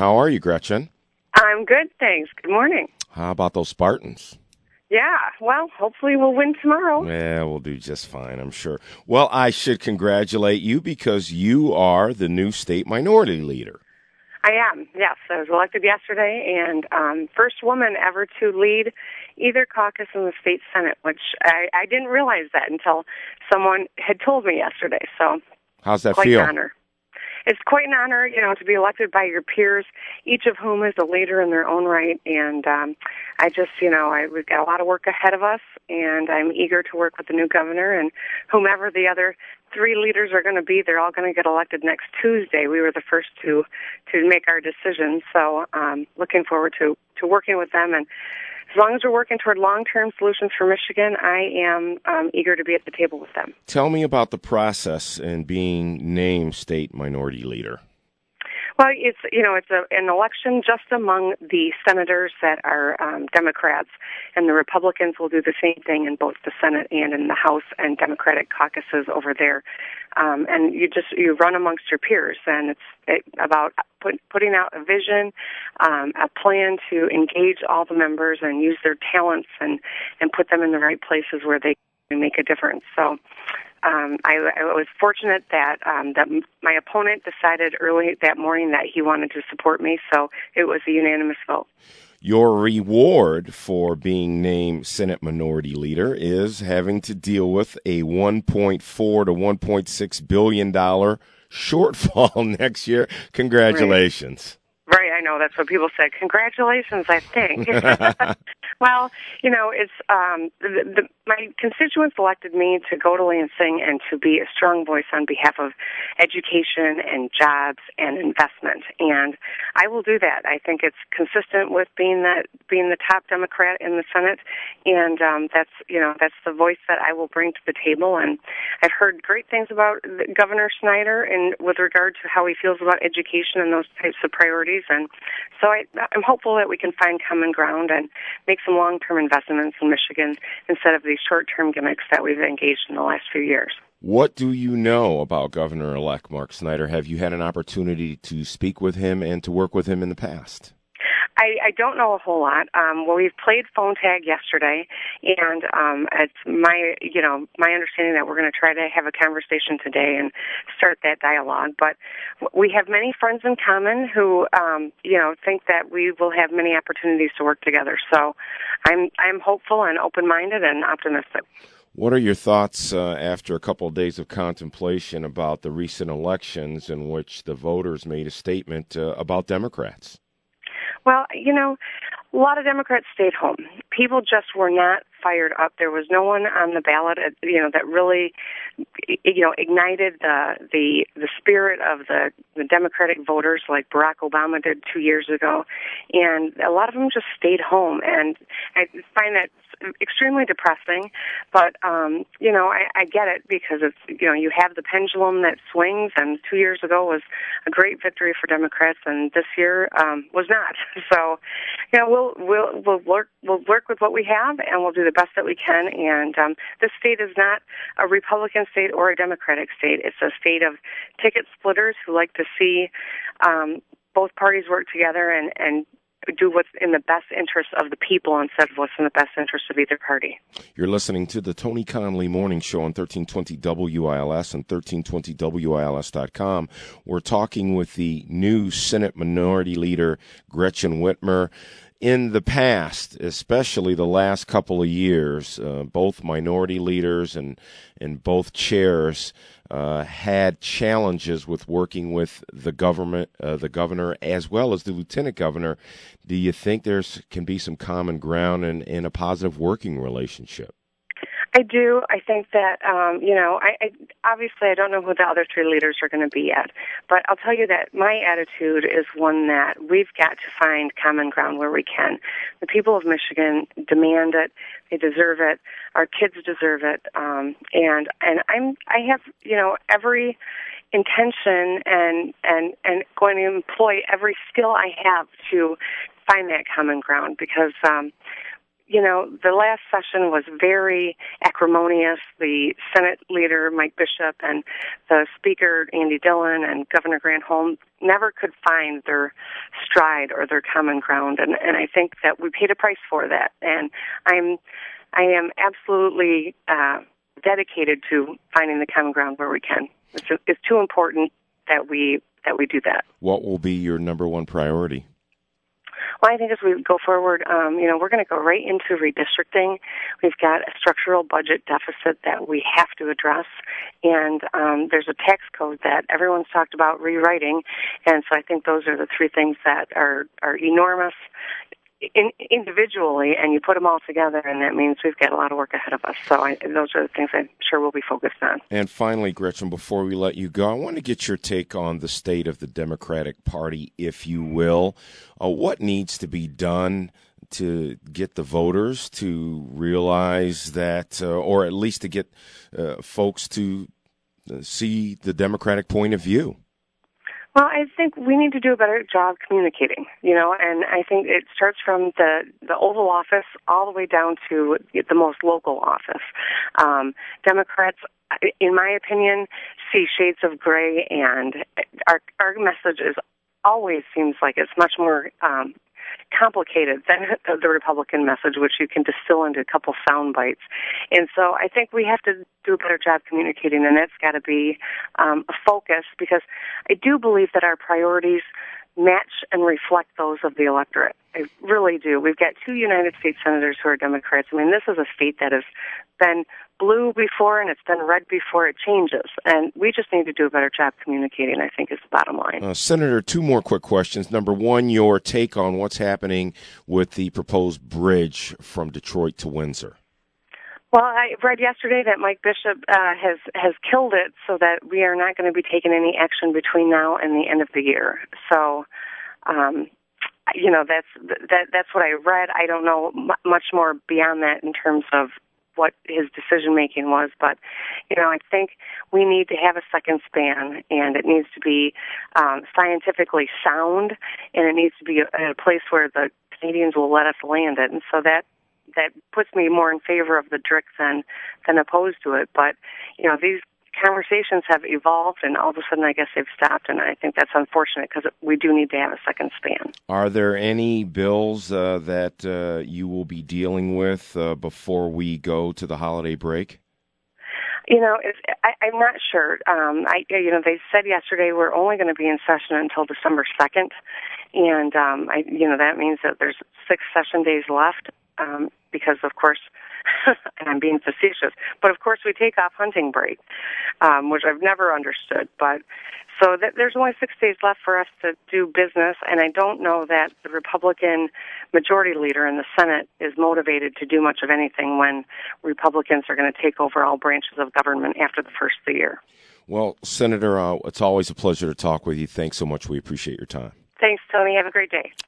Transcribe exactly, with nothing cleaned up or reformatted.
How are you, Gretchen? I'm good, thanks. Good morning. How about those Spartans? Yeah, well, hopefully we'll win tomorrow. Yeah, we'll do just fine, I'm sure. Well, I should congratulate you because you are the new state minority leader. I am, yes. I was elected yesterday, and um, first woman ever to lead either caucus in the state Senate, which I, I didn't realize that until someone had told me yesterday. So, how's that quite feel? an honor. It's quite an honor, you know, to be elected by your peers, each of whom is a leader in their own right. And um, I just, you know, I, we've got a lot of work ahead of us, and I'm eager to work with the new governor and whomever the other three leaders are going to be. They're all going to get elected next Tuesday. We were the first to to make our decision, so um, looking forward to to working with them. And as long as we're working toward long-term solutions for Michigan, I am um, eager to be at the table with them. Tell me about the process in being named state minority leader. Well, it's, you know, it's a, an election just among the senators that are um, Democrats, and the Republicans will do the same thing in both the Senate and in the House and Democratic caucuses over there. Um, and you just, you run amongst your peers, and it's it, about put, putting out a vision, um, a plan to engage all the members and use their talents and, and put them in the right places where they can make a difference. So, Um, I, I was fortunate that um, that my opponent decided early that morning that he wanted to support me, so it was a unanimous vote. Your reward for being named Senate Minority Leader is having to deal with a one point four to one point six billion dollars shortfall next year. Congratulations. Right. right, I know. That's what people said. Congratulations, I think. Well, you know, it's um, the, the, my constituents elected me to go to Lansing and to be a strong voice on behalf of education and jobs and investment, and I will do that. I think it's consistent with being that being the top Democrat in the Senate, and um, that's you know that's the voice that I will bring to the table. And I've heard great things about Governor Snyder and with regard to how he feels about education and those types of priorities, and so I, I'm hopeful that we can find common ground and make some long-term investments in Michigan instead of these short-term gimmicks that we've engaged in the last few years. What do you know about Governor-elect Mark Snyder? Have you had an opportunity to speak with him and to work with him in the past? I, I don't know a whole lot. Um, well, we've played phone tag yesterday, and um, it's my, you know, my understanding that we're going to try to have a conversation today and start that dialogue. But we have many friends in common who, um, you know, think that we will have many opportunities to work together. So, I'm I'm hopeful and open-minded and optimistic. What are your thoughts uh, after a couple of days of contemplation about the recent elections in which the voters made a statement uh, about Democrats? Well, you know, a lot of Democrats stayed home. People just were not fired up. There was no one on the ballot, you know, that really, you know, ignited the the the spirit of the, the Democratic voters like Barack Obama did two years ago. And a lot of them just stayed home. And I find that extremely depressing. But, um, you know, I, I get it because it's, you know, you have the pendulum that swings. And two years ago was a great victory for Democrats, and this year um, was not. So, you know, we'll we'll we'll work we'll work with what we have, and we'll do the best that we can. And um, this state is not a Republican state or a Democratic state. It's a state of ticket splitters who like to see um, both parties work together and and do what's in the best interest of the people instead of what's in the best interest of either party. You're listening to the Tony Conley Morning Show on thirteen twenty W I L S and thirteen twenty W I L S dot com. We're talking with the new Senate Minority Leader, Gretchen Whitmer. In the past, especially the last couple of years, uh, both minority leaders and, and both chairs uh, had challenges with working with the government, uh, the governor, as well as the lieutenant governor. Do you think there's can be some common ground and, and a positive working relationship? I do. I think that, um, you know, I, I obviously I don't know who the other three leaders are going to be yet, but I'll tell you that my attitude is one that we've got to find common ground where we can. The people of Michigan demand it. They deserve it. Our kids deserve it. Um, and and I'm I have, you know, every intention and, and, and going to employ every skill I have to find that common ground because, um, you know, the last session was very acrimonious. The Senate leader, Mike Bishop, and the Speaker, Andy Dillon, and Governor Granholm never could find their stride or their common ground. And, and I think that we paid a price for that. And I'm, I am absolutely uh, dedicated to finding the common ground where we can. It's, it's too important that we that we do that. What will be your number one priority? Well, I think as we go forward, um, you know, we're going to go right into redistricting. We've got a structural budget deficit that we have to address, and um, there's a tax code that everyone's talked about rewriting, and so I think those are the three things that are, are enormous in, individually, and you put them all together, and that means we've got a lot of work ahead of us. So I, those are the things I'm sure we'll be focused on. And finally, Gretchen, before we let you go, I want to get your take on the state of the Democratic Party, if you will. Uh, what needs to be done to get the voters to realize that, uh, or at least to get uh, folks to uh, see the Democratic point of view? Well, I think we need to do a better job communicating, you know, and I think it starts from the, the Oval Office all the way down to the most local office. Um, Democrats, in my opinion, see shades of gray, and our, our message is always seems like it's much more um, complicated than the Republican message, which you can distill into a couple sound bites. And so I think we have to do a better job communicating, and that's got to be um, a focus, because I do believe that our priorities match and reflect those of the electorate. I really do. We've got two United States senators who are Democrats. I mean, this is a state that has been blue before and it's been red before. It changes. And we just need to do a better job communicating, I think, is the bottom line. Uh, Senator, two more quick questions. Number one, your take on what's happening with the proposed bridge from Detroit to Windsor. Well, I read yesterday that Mike Bishop uh, has has killed it, so that we are not going to be taking any action between now and the end of the year. So, um, you know, that's that that's what I read. I don't know m- much more beyond that in terms of what his decision making was, but you know, I think we need to have a second span, and it needs to be um, scientifically sound, and it needs to be a, a place where the Canadians will let us land it, and so that. That puts me more in favor of the D R I C than than opposed to it. But you know, these conversations have evolved, and all of a sudden, I guess they've stopped, and I think that's unfortunate, because we do need to have a second span. Are there any bills uh, that uh, you will be dealing with uh, before we go to the holiday break? You know, it's, I, I'm not sure. Um, I, you know, they said yesterday we're only going to be in session until December second, and um, I, you know, that means that there's six session days left. Um, because, of course, and I'm being facetious, but of course we take off hunting break, um, which I've never understood. But so that there's only six days left for us to do business, and I don't know that the Republican majority leader in the Senate is motivated to do much of anything when Republicans are going to take over all branches of government after the first of the year. Well, Senator, uh, it's always a pleasure to talk with you. Thanks so much. We appreciate your time. Thanks, Tony. Have a great day.